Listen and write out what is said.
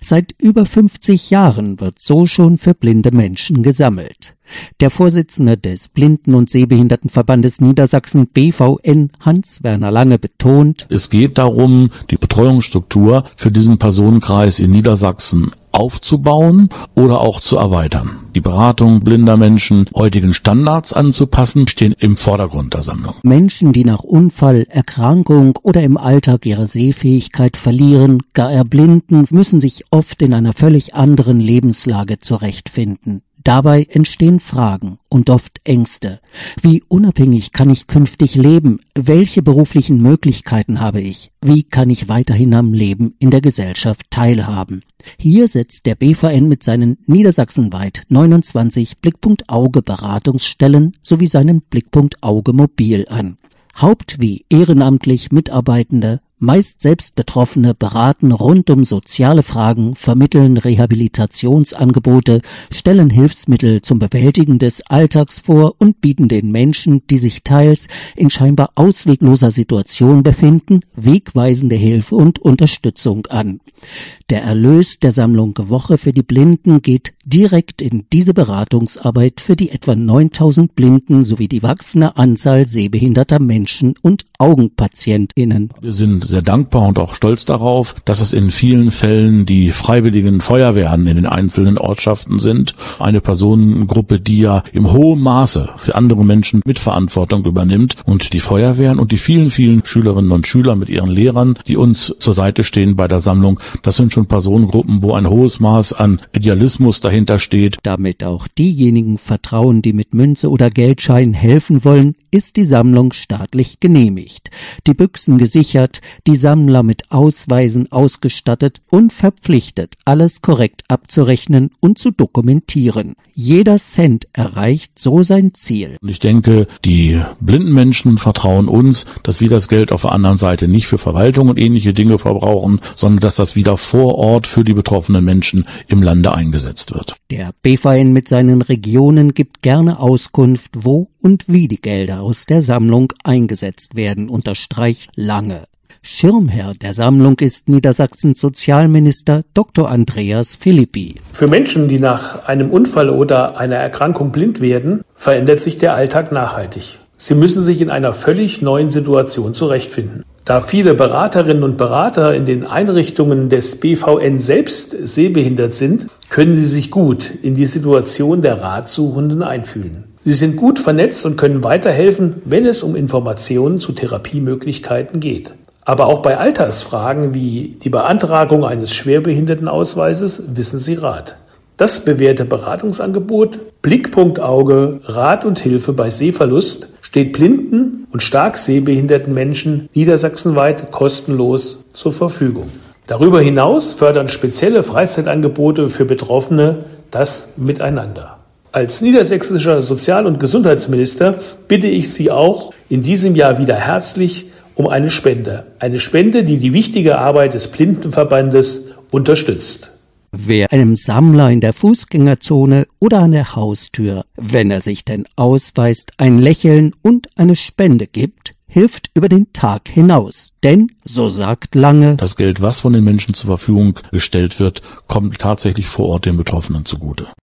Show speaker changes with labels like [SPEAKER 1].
[SPEAKER 1] Seit über 50 Jahren wird so schon für blinde Menschen gesammelt. Der Vorsitzende des Blinden- und Sehbehindertenverbandes Niedersachsen BVN, Hans-Werner Lange, betont:
[SPEAKER 2] Es geht darum, die Betreuungsstruktur für diesen Personenkreis in Niedersachsen aufzubauen oder auch zu erweitern. Die Beratung blinder Menschen heutigen Standards anzupassen, stehen im Vordergrund der Sammlung.
[SPEAKER 1] Menschen, die nach Unfall, Erkrankung oder im Alltag ihre Sehfähigkeit verlieren, gar erblinden, müssen sich oft in einer völlig anderen Lebenslage zurechtfinden. Dabei entstehen Fragen und oft Ängste. Wie unabhängig kann ich künftig leben? Welche beruflichen Möglichkeiten habe ich? Wie kann ich weiterhin am Leben in der Gesellschaft teilhaben? Hier setzt der BVN mit seinen niedersachsenweit 29 Blickpunkt Auge Beratungsstellen sowie seinem Blickpunkt Auge Mobil an. Haupt- wie ehrenamtlich Mitarbeitende, meist selbst Betroffene, beraten rund um soziale Fragen, vermitteln Rehabilitationsangebote, stellen Hilfsmittel zum Bewältigen des Alltags vor und bieten den Menschen, die sich teils in scheinbar auswegloser Situation befinden, wegweisende Hilfe und Unterstützung an. Der Erlös der Sammlung Woche für die Blinden geht direkt in diese Beratungsarbeit für die etwa 9000 Blinden sowie die wachsende Anzahl sehbehinderter Menschen und AugenpatientInnen.
[SPEAKER 2] Wir sind sehr dankbar und auch stolz darauf, dass es in vielen Fällen die freiwilligen Feuerwehren in den einzelnen Ortschaften sind. Eine Personengruppe, die ja im hohen Maße für andere Menschen Mitverantwortung übernimmt. Und die Feuerwehren und die vielen, vielen Schülerinnen und Schüler mit ihren Lehrern, die uns zur Seite stehen bei der Sammlung, das sind schon Personengruppen, wo ein hohes Maß an Idealismus dahinter steht.
[SPEAKER 1] Damit auch diejenigen vertrauen, die mit Münze oder Geldschein helfen wollen, ist die Sammlung staatlich genehmigt. Die Büchsen gesichert, die Sammler mit Ausweisen ausgestattet und verpflichtet, alles korrekt abzurechnen und zu dokumentieren. Jeder Cent erreicht so sein Ziel.
[SPEAKER 2] Und ich denke, die blinden Menschen vertrauen uns, dass wir das Geld auf der anderen Seite nicht für Verwaltung und ähnliche Dinge verbrauchen, sondern dass das wieder vor Ort für die betroffenen Menschen im Lande eingesetzt wird.
[SPEAKER 1] Der BVN mit seinen Regionen gibt gerne Auskunft, wo und wie die Gelder aus der Sammlung eingesetzt werden, unterstreicht Lange. Schirmherr der Sammlung ist Niedersachsens Sozialminister Dr. Andreas Philippi.
[SPEAKER 3] Für Menschen, die nach einem Unfall oder einer Erkrankung blind werden, verändert sich der Alltag nachhaltig. Sie müssen sich in einer völlig neuen Situation zurechtfinden. Da viele Beraterinnen und Berater in den Einrichtungen des BVN selbst sehbehindert sind, können sie sich gut in die Situation der Ratsuchenden einfühlen. Sie sind gut vernetzt und können weiterhelfen, wenn es um Informationen zu Therapiemöglichkeiten geht. Aber auch bei Alltagsfragen wie die Beantragung eines Schwerbehindertenausweises wissen sie Rat. Das bewährte Beratungsangebot Blickpunkt Auge, Rat und Hilfe bei Sehverlust steht blinden und stark sehbehinderten Menschen niedersachsenweit kostenlos zur Verfügung. Darüber hinaus fördern spezielle Freizeitangebote für Betroffene das Miteinander. Als niedersächsischer Sozial- und Gesundheitsminister bitte ich Sie auch in diesem Jahr wieder herzlich um eine Spende. Eine Spende, die die wichtige Arbeit des Blindenverbandes unterstützt.
[SPEAKER 1] Wer einem Sammler in der Fußgängerzone oder an der Haustür, wenn er sich denn ausweist, ein Lächeln und eine Spende gibt, hilft über den Tag hinaus. Denn, so sagt Lange,
[SPEAKER 2] das Geld, was von den Menschen zur Verfügung gestellt wird, kommt tatsächlich vor Ort den Betroffenen zugute.